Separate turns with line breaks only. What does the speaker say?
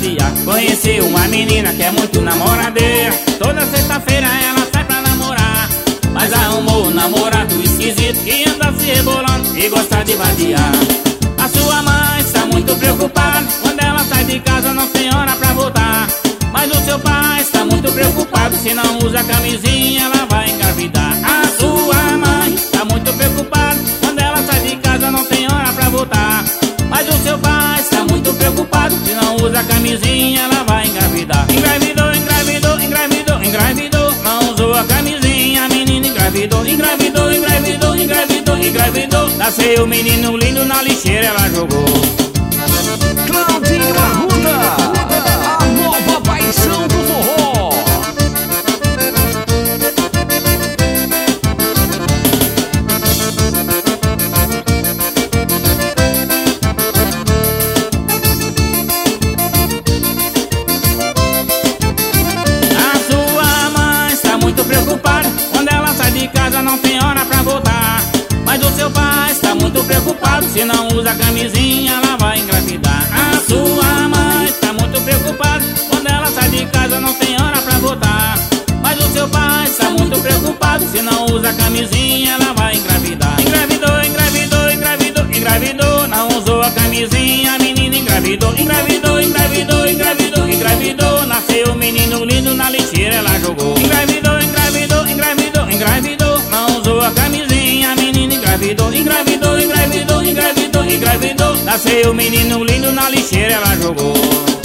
vadiar. Conheci uma menina que é muito namoradeira. Toda sexta-feira ela sai pra namorar, mas arrumou um namorado esquisito que anda se rebolando e gosta de vadiar. A sua mãe está muito preocupada, quando ela sai de casa não tem hora pra voltar. Mas o seu pai está muito preocupado, se não usa camisinha ela vai engravidar. A sua mãe está muito preocupada, quando ela sai de casa não tem hora pra voltar. Mas o seu pai está muito preocupado, se não usa camisinha ela vai engravidar. Engravidou, engravidou, engravidou, engravidou, não usou a camisinha, a menina engravidou. Engravidou, engravidou, engravidou, engravidou, nasceu um menino lindo, na lixeira ela jogou.
Claudinho Arruda, a nova paixão do forró.
A sua mãe está muito preocupada, quando ela sai de casa não tem hora pra voltar. Mas o seu pai está muito preocupado, se não usa camisinha ela vai engravidar. A sua mãe está muito preocupada, quando ela sai de casa não tem hora pra voltar. Mas o seu pai está muito preocupado, se não usa camisinha ela vai engravidar. Engravidou, engravidou, engravidou, engravidou, não usou a camisinha, a menina engravidou. Engravidou, engravidou, engravidou, engravidou, nasceu um menino lindo, na lixeira ela jogou. Engravidou, engravidou, engravidou, engravidou, não usou a camisinha, a menina engravidou. Engravidou, engravidou, engravidou, engravidou, nasceu um menino lindo, na lixeira ela jogou.